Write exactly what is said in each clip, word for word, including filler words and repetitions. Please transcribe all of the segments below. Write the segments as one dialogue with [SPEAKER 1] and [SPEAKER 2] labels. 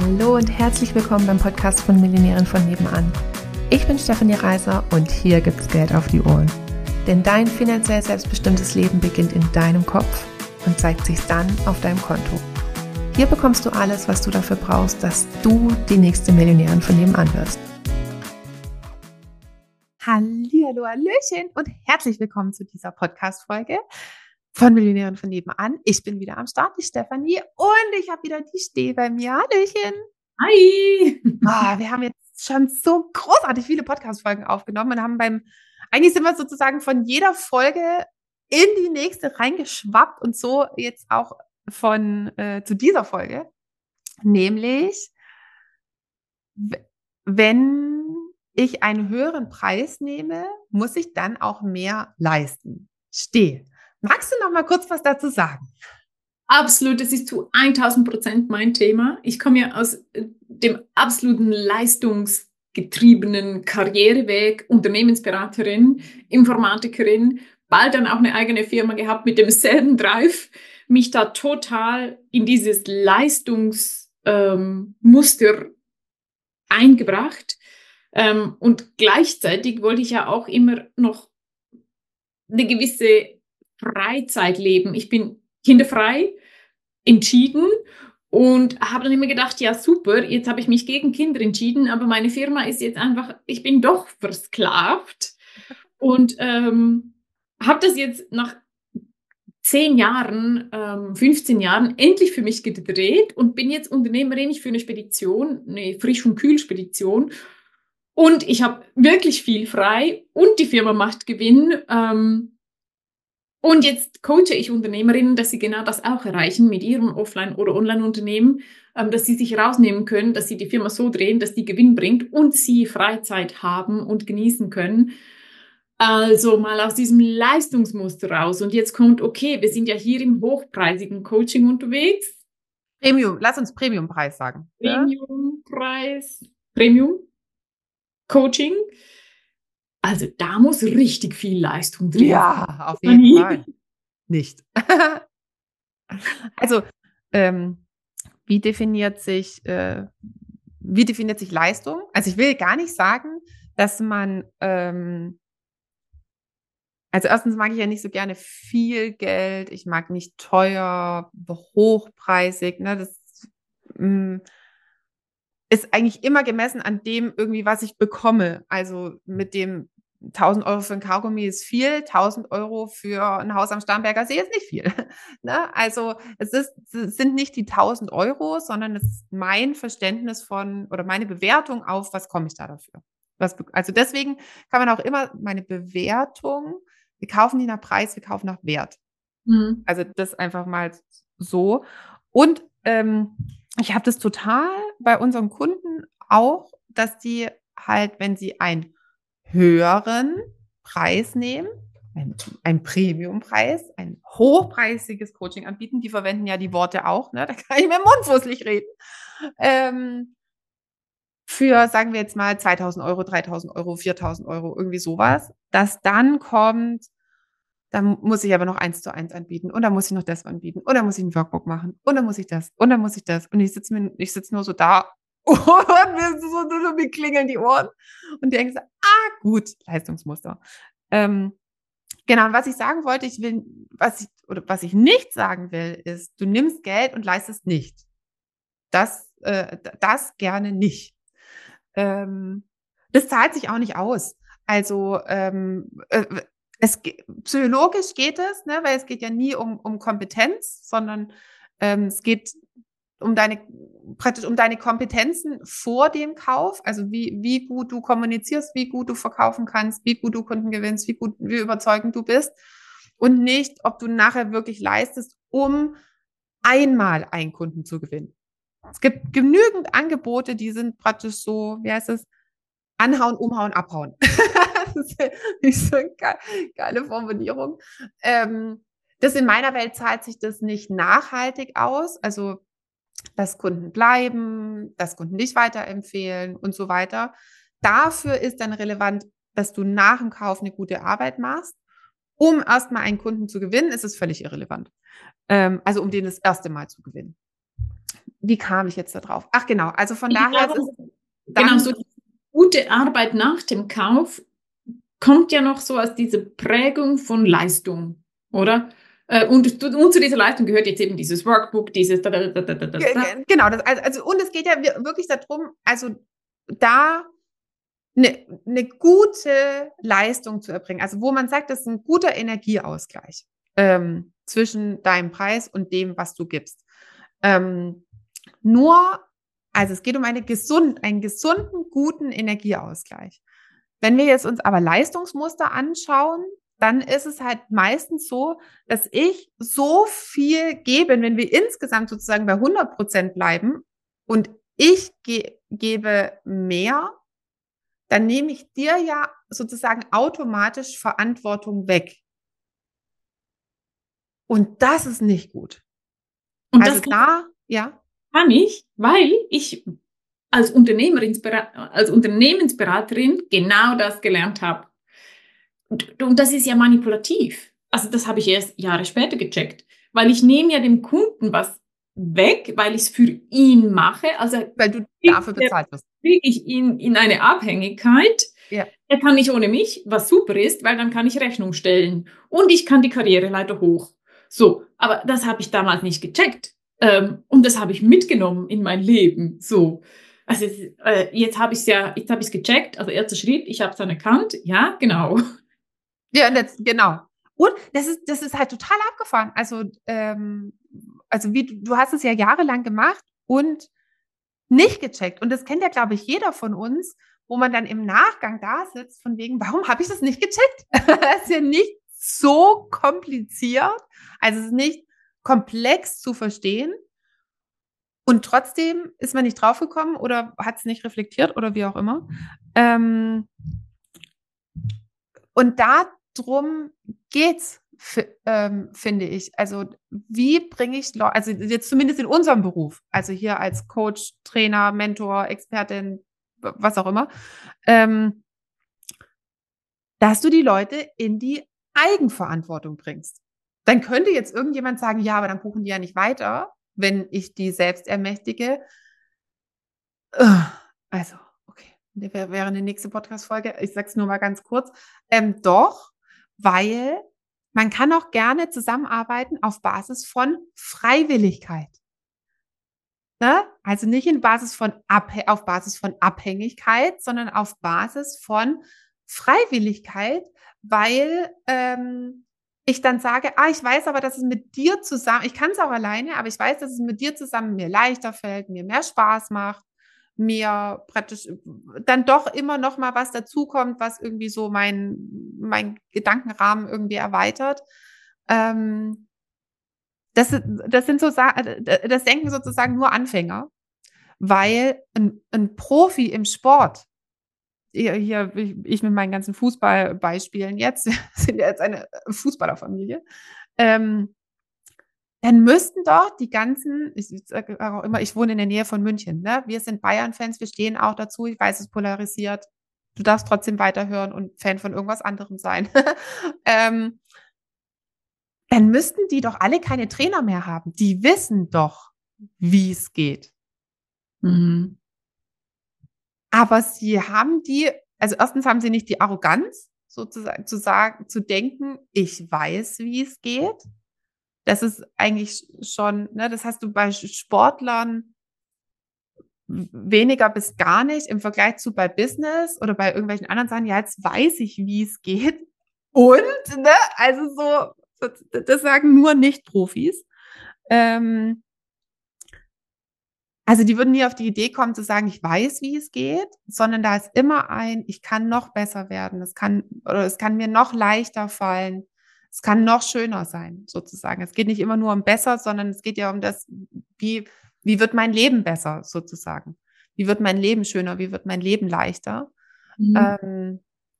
[SPEAKER 1] Hallo und herzlich willkommen beim Podcast von Millionären von nebenan. Ich bin Stefanie Reiser und hier gibt's Geld auf die Ohren. Denn dein finanziell selbstbestimmtes Leben beginnt in deinem Kopf und zeigt sich dann auf deinem Konto. Hier bekommst du alles, was du dafür brauchst, dass du die nächste Millionärin von nebenan wirst. Hallihallo, Hallöchen und herzlich willkommen zu dieser Podcast-Folge von Millionären von nebenan. Ich bin wieder am Start, die Stefanie, und ich habe wieder die Steh bei mir. Hallöchen.
[SPEAKER 2] Hi.
[SPEAKER 1] Oh, wir haben jetzt schon so großartig viele Podcast-Folgen aufgenommen und haben beim, eigentlich sind wir sozusagen von jeder Folge in die nächste reingeschwappt und so jetzt auch von äh, zu dieser Folge. Nämlich, wenn ich einen höheren Preis nehme, muss ich dann auch mehr leisten. Steh. Magst du noch mal kurz was dazu sagen?
[SPEAKER 2] Absolut, das ist zu tausend Prozent mein Thema. Ich komme ja aus dem absoluten leistungsgetriebenen Karriereweg, Unternehmensberaterin, Informatikerin, bald dann auch eine eigene Firma gehabt mit demselben Drive, mich da total in dieses Leistungsmuster ähm, eingebracht. Ähm, und gleichzeitig wollte ich ja auch immer noch eine gewisse Freizeit leben. Ich bin kinderfrei entschieden und habe dann immer gedacht, ja super, jetzt habe ich mich gegen Kinder entschieden, aber meine Firma ist jetzt einfach, ich bin doch versklavt und ähm, habe das jetzt nach zehn Jahren, ähm, fünfzehn Jahren endlich für mich gedreht und bin jetzt Unternehmerin für eine Spedition, eine Frisch- und Kühlspedition. Und ich habe wirklich viel frei und die Firma macht Gewinn. Ähm, Und jetzt coache ich Unternehmerinnen, dass sie genau das auch erreichen mit ihrem Offline- oder Online-Unternehmen, ähm, dass sie sich rausnehmen können, dass sie die Firma so drehen, dass die Gewinn bringt und sie Freizeit haben und genießen können. Also mal aus diesem Leistungsmuster raus. Und jetzt kommt, okay, wir sind ja hier im hochpreisigen Coaching unterwegs.
[SPEAKER 1] Premium, lass uns Premiumpreis sagen.
[SPEAKER 2] Premiumpreis, Premium Coaching. Also da muss richtig viel Leistung drin.
[SPEAKER 1] Ja, auf jeden Fall. Nicht. Also, ähm, wie definiert sich, äh, wie definiert sich Leistung? Also ich will gar nicht sagen, dass man, ähm, also erstens mag ich ja nicht so gerne viel Geld, ich mag nicht teuer, hochpreisig, ne, das mh, ist eigentlich immer gemessen an dem irgendwie, was ich bekomme. Also mit dem tausend Euro für ein Kaugummi ist viel, tausend Euro für ein Haus am Starnberger See ist nicht viel. Ne? Also es, ist, es sind nicht die tausend Euro, sondern es ist mein Verständnis von oder meine Bewertung auf, was komme ich da dafür. Was, also deswegen kann man auch immer meine Bewertung, wir kaufen nicht nach Preis, wir kaufen nach Wert.
[SPEAKER 2] Mhm.
[SPEAKER 1] Also das einfach mal so. Und ähm, ich habe das total bei unseren Kunden auch, dass die halt, wenn sie einen höheren Preis nehmen, ein, ein Premiumpreis, ein hochpreisiges Coaching anbieten, die verwenden ja die Worte auch, ne? Da kann ich mir mundfußlich reden. Ähm, für, sagen wir jetzt mal, zweitausend Euro, dreitausend Euro, viertausend Euro, irgendwie sowas, dass dann kommt, dann muss ich aber noch eins zu eins anbieten und dann muss ich noch das anbieten und dann muss ich ein Workbook machen und dann muss ich das und dann muss ich das und ich sitze mir, ich sitze nur so da und mir so, so, so, mir klingeln die Ohren und denke so, ah, gut, Leistungsmuster. Ähm, genau, und was ich sagen wollte, ich will, was ich, oder was ich nicht sagen will, ist, du nimmst Geld und leistest nicht. Das, äh, das gerne nicht. Ähm, das zahlt sich auch nicht aus. Also ähm, äh, es, psychologisch geht es, ne, weil es geht ja nie um, um Kompetenz, sondern ähm, es geht um deine, praktisch um deine Kompetenzen vor dem Kauf, also wie, wie gut du kommunizierst, wie gut du verkaufen kannst, wie gut du Kunden gewinnst, wie gut, wie überzeugend du bist und nicht, ob du nachher wirklich leistest, um einmal einen Kunden zu gewinnen. Es gibt genügend Angebote, die sind praktisch so, wie heißt es, anhauen, umhauen, abhauen. Das ist nicht so eine geile Formulierung. Ähm, das in meiner Welt zahlt sich das nicht nachhaltig aus. Also, dass Kunden bleiben, dass Kunden dich weiterempfehlen und so weiter. Dafür ist dann relevant, dass du nach dem Kauf eine gute Arbeit machst. Um erstmal einen Kunden zu gewinnen, ist es völlig irrelevant. Ähm, also, um den das erste Mal zu gewinnen. wie kam ich jetzt da drauf? Ach genau, also von
[SPEAKER 2] Ich
[SPEAKER 1] daher
[SPEAKER 2] glaube,
[SPEAKER 1] ist es
[SPEAKER 2] genau,
[SPEAKER 1] dann,
[SPEAKER 2] so die gute Arbeit nach dem Kauf kommt ja noch so aus dieser Prägung von Leistung, oder? Äh, und, und zu dieser Leistung gehört jetzt eben dieses Workbook, dieses da, da, da, da, da,
[SPEAKER 1] ge-
[SPEAKER 2] da.
[SPEAKER 1] ge- genau, das, also, also und es geht ja wir- wirklich darum, also da eine, eine gute Leistung zu erbringen, also wo man sagt, das ist ein guter Energieausgleich ähm, zwischen deinem Preis und dem, was du gibst. Ähm, nur, also es geht um eine gesund, einen gesunden, guten Energieausgleich. Wenn wir jetzt uns aber Leistungsmuster anschauen, dann ist es halt meistens so, dass ich so viel gebe, wenn wir insgesamt sozusagen bei hundert Prozent bleiben und ich ge gebe mehr, dann nehme ich dir ja sozusagen automatisch Verantwortung weg. Und das ist nicht gut.
[SPEAKER 2] Und
[SPEAKER 1] Also
[SPEAKER 2] das kann,
[SPEAKER 1] da, ja.
[SPEAKER 2] kann ich, weil ich als, als Unternehmensberaterin genau das gelernt habe. Und, und das ist ja manipulativ. Also das habe ich erst Jahre später gecheckt, weil ich nehme ja dem Kunden was weg, weil ich es für ihn mache. Also
[SPEAKER 1] Weil du dafür bezahlt wirst.
[SPEAKER 2] kriege ich ihn in eine Abhängigkeit.
[SPEAKER 1] Ja.
[SPEAKER 2] Er kann nicht ohne mich, was super ist, weil dann kann ich Rechnung stellen und ich kann die Karriereleiter hoch. So, aber das habe ich damals nicht gecheckt. Ähm, und das habe ich mitgenommen in mein Leben. So. Also äh, jetzt habe ich es ja, jetzt habe ich es gecheckt. Also erster Schritt, ich habe es anerkannt. Ja, genau.
[SPEAKER 1] Ja, und das, genau. Und das ist, das ist halt total abgefahren. Also, ähm, also wie du, du hast es ja jahrelang gemacht und nicht gecheckt. Und das kennt ja, glaube ich, jeder von uns, wo man dann im Nachgang da sitzt, von wegen, warum habe ich das nicht gecheckt? Das ist ja nicht so kompliziert. Also es ist nicht komplex zu verstehen. Und trotzdem ist man nicht draufgekommen oder hat es nicht reflektiert oder wie auch immer. Ähm, und darum geht's, ähm, finde ich. Also wie bringe ich Leute, also jetzt zumindest in unserem Beruf, also hier als Coach, Trainer, Mentor, Expertin, was auch immer, ähm, dass du die Leute in die Eigenverantwortung bringst. Dann könnte jetzt irgendjemand sagen, ja, aber dann buchen die ja nicht weiter, wenn ich die selbst ermächtige. Also, okay, wäre eine nächste Podcast-Folge. Ich sage es nur mal ganz kurz. Ähm, doch, weil man kann auch gerne zusammenarbeiten auf Basis von Freiwilligkeit. Ne? Also nicht in Basis von Abh- auf Basis von Abhängigkeit, sondern auf Basis von Freiwilligkeit, weil ähm, ich dann sage, ah, ich weiß aber, dass es mit dir zusammen, ich kann es auch alleine, aber ich weiß, dass es mit dir zusammen mir leichter fällt, mir mehr Spaß macht, mir praktisch dann doch immer noch mal was dazukommt, was irgendwie so mein, mein Gedankenrahmen irgendwie erweitert. Ähm, das, das sind so, das denken sozusagen nur Anfänger, weil ein, ein Profi im Sport, hier, hier ich mit meinen ganzen Fußballbeispielen jetzt, sind ja jetzt eine Fußballerfamilie, ähm, dann müssten doch die ganzen, ich sage auch immer, ich wohne in der Nähe von München, ne? Wir sind Bayern-Fans, wir stehen auch dazu, ich weiß, es polarisiert, du darfst trotzdem weiterhören und Fan von irgendwas anderem sein. ähm, dann müssten die doch alle keine Trainer mehr haben. Die wissen doch, wie es geht.
[SPEAKER 2] Mhm.
[SPEAKER 1] Aber sie haben die, also erstens haben sie nicht die Arroganz, sozusagen zu sagen, zu denken, ich weiß, wie es geht. Das ist eigentlich schon, ne, das hast du bei Sportlern weniger bis gar nicht im Vergleich zu bei Business oder bei irgendwelchen anderen Sachen. Ja, jetzt weiß ich, wie es geht. Und, ne, also so, das sagen nur Nicht-Profis. Ähm, Also die würden nie auf die Idee kommen zu sagen, ich weiß, wie es geht, sondern da ist immer ein, ich kann noch besser werden. Es kann, oder es kann mir noch leichter fallen. Es kann noch schöner sein, sozusagen. Es geht nicht immer nur um besser, sondern es geht ja um das, wie, wie wird mein Leben besser, sozusagen. Wie wird mein Leben schöner? Wie wird mein Leben leichter?
[SPEAKER 2] Mhm.
[SPEAKER 1] Ähm,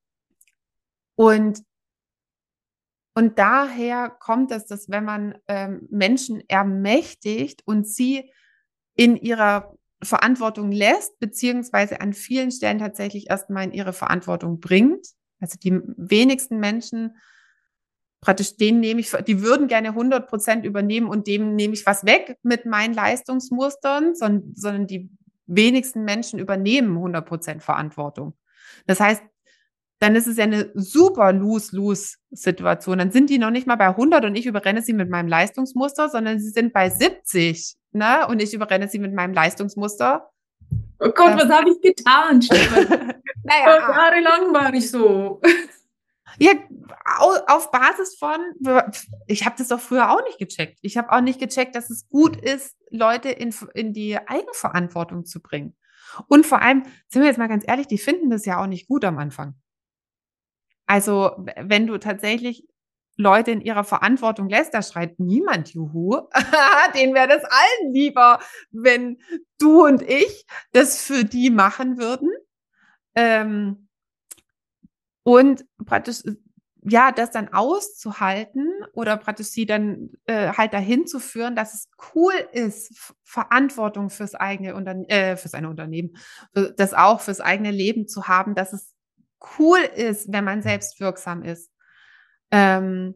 [SPEAKER 1] und, und daher kommt es, dass wenn man ähm, Menschen ermächtigt und sie in ihrer Verantwortung lässt, beziehungsweise an vielen Stellen tatsächlich erstmal in ihre Verantwortung bringt. Also die wenigsten Menschen praktisch denen nehme ich, die würden gerne hundert Prozent übernehmen und dem nehme ich was weg mit meinen Leistungsmustern, sondern, sondern die wenigsten Menschen übernehmen hundert Prozent Verantwortung. Das heißt, dann ist es ja eine super Lose-Lose-Situation. Dann sind die noch nicht mal bei hundert und ich überrenne sie mit meinem Leistungsmuster, sondern sie sind bei siebzig, ne? Und ich überrenne sie mit meinem Leistungsmuster.
[SPEAKER 2] Oh Gott, was habe ich getan, Stefan?
[SPEAKER 1] Naja,
[SPEAKER 2] jahrelang war ich so.
[SPEAKER 1] Ja, auf Basis von, ich habe das doch früher auch nicht gecheckt. Ich habe auch nicht gecheckt, dass es gut ist, Leute in, in die Eigenverantwortung zu bringen. Und vor allem, sind wir jetzt mal ganz ehrlich, die finden das ja auch nicht gut am Anfang. Also, wenn du tatsächlich Leute in ihrer Verantwortung lässt, da schreit niemand Juhu. Denen wäre das allen lieber, wenn du und ich das für die machen würden. Ähm, Und praktisch, ja, das dann auszuhalten oder praktisch sie dann äh, halt dahin zu führen, dass es cool ist, F- Verantwortung fürs eigene Unterne äh, fürs eine Unternehmen, für, das auch fürs eigene Leben zu haben, dass es cool ist, wenn man selbst wirksam ist. Ähm,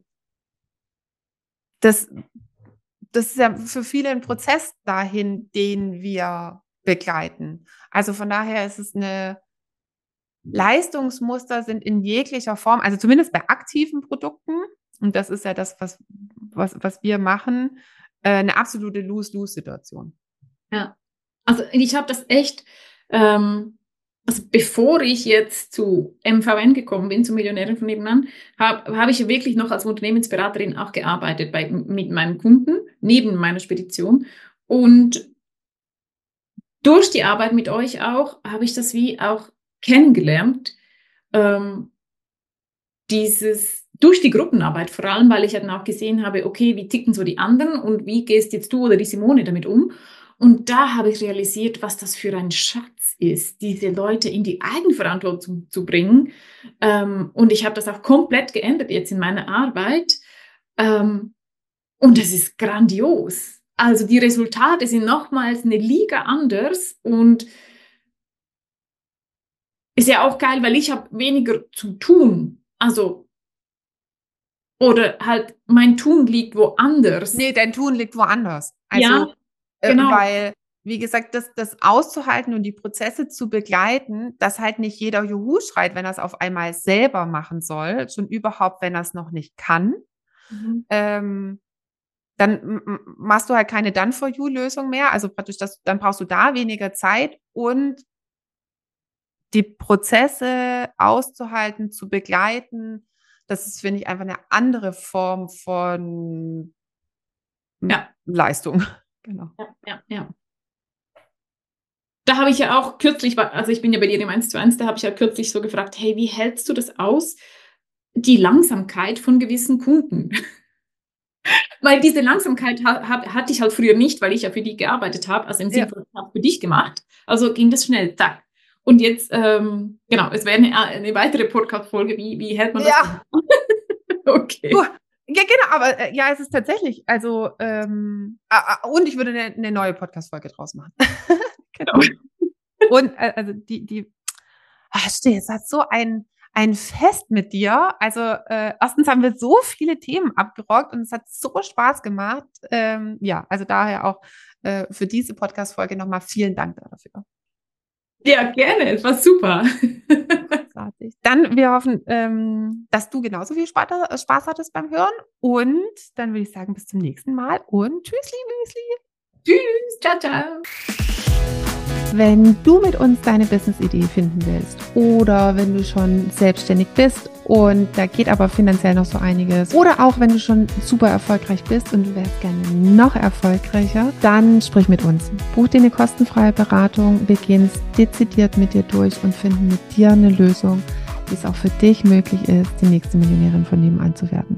[SPEAKER 1] das, das ist ja für viele ein Prozess dahin, den wir begleiten. Also von daher ist es eine Leistungsmuster sind in jeglicher Form, also zumindest bei aktiven Produkten, und das ist ja das, was, was, was wir machen, äh, eine absolute Lose-Lose-Situation.
[SPEAKER 2] Ja, also ich habe das echt, ähm, also bevor ich jetzt zu M V N gekommen bin, zu Millionärin von nebenan, habe hab ich wirklich noch als Unternehmensberaterin auch gearbeitet bei, mit meinem Kunden, neben meiner Spedition. Und durch die Arbeit mit euch auch, habe ich das wie auch kennengelernt, ähm, dieses, durch die Gruppenarbeit vor allem, weil ich dann auch gesehen habe, okay, wie ticken so die anderen und wie gehst jetzt du oder die Simone damit um? Und da habe ich realisiert, was das für ein Schatz ist, diese Leute in die Eigenverantwortung zu, zu bringen. Ähm, und ich habe das auch komplett geändert jetzt in meiner Arbeit. Ähm, und das ist grandios. Also die Resultate sind nochmals eine Liga anders und ist ja auch geil, weil ich habe weniger zu tun. Also, oder halt mein Tun liegt woanders.
[SPEAKER 1] Nee, dein Tun liegt woanders. Also,
[SPEAKER 2] Ja, genau.
[SPEAKER 1] Äh, weil, wie gesagt, das, das auszuhalten und die Prozesse zu begleiten, dass halt nicht jeder Juhu schreit, wenn er es auf einmal selber machen soll, schon überhaupt, wenn er es noch nicht kann.
[SPEAKER 2] Mhm.
[SPEAKER 1] Ähm, dann machst du halt keine Done-for-You-Lösung mehr. Also praktisch, das, dann brauchst du da weniger Zeit und die Prozesse auszuhalten, zu begleiten, das ist, finde ich, einfach eine andere Form von
[SPEAKER 2] Ja.
[SPEAKER 1] Leistung. Genau.
[SPEAKER 2] Ja, ja, ja. Da habe ich ja auch kürzlich, also ich bin ja bei dir im eins zu eins, da habe ich ja kürzlich so gefragt, hey, wie hältst du das aus, die Langsamkeit von gewissen Kunden? Weil diese Langsamkeit ha, ha, hatte ich halt früher nicht, weil ich ja für die gearbeitet habe, also im Sinne von, ich habe für dich gemacht, also ging das schnell, zack. Und jetzt, ähm, genau, es wäre eine, eine weitere Podcast-Folge, wie, wie hält man das?
[SPEAKER 1] Ja.
[SPEAKER 2] Okay.
[SPEAKER 1] Ja, genau, aber äh, ja, es ist tatsächlich, also, ähm, äh, und ich würde eine, eine neue Podcast-Folge draus machen. Genau. Und äh, also die, die, ach, Steh, es hat so ein, ein Fest mit dir. Also äh, erstens haben wir so viele Themen abgerockt und es hat so Spaß gemacht. Ähm, ja, also daher auch äh, für diese Podcast-Folge nochmal vielen Dank dafür.
[SPEAKER 2] Ja, gerne, es war super.
[SPEAKER 1] Großartig. Dann, wir hoffen, ähm, dass du genauso viel Spaß, Spaß hattest beim Hören. Und dann würde ich sagen, bis zum nächsten Mal und tschüssli, müsli.
[SPEAKER 2] Tschüss, ciao, ciao.
[SPEAKER 1] Wenn du mit uns deine Business-Idee finden willst oder wenn du schon selbstständig bist und da geht aber finanziell noch so einiges oder auch wenn du schon super erfolgreich bist und du wärst gerne noch erfolgreicher, dann sprich mit uns. Buch dir eine kostenfreie Beratung. Wir gehen es dezidiert mit dir durch und finden mit dir eine Lösung, wie es auch für dich möglich ist, die nächste Millionärin von nebenan zu werden.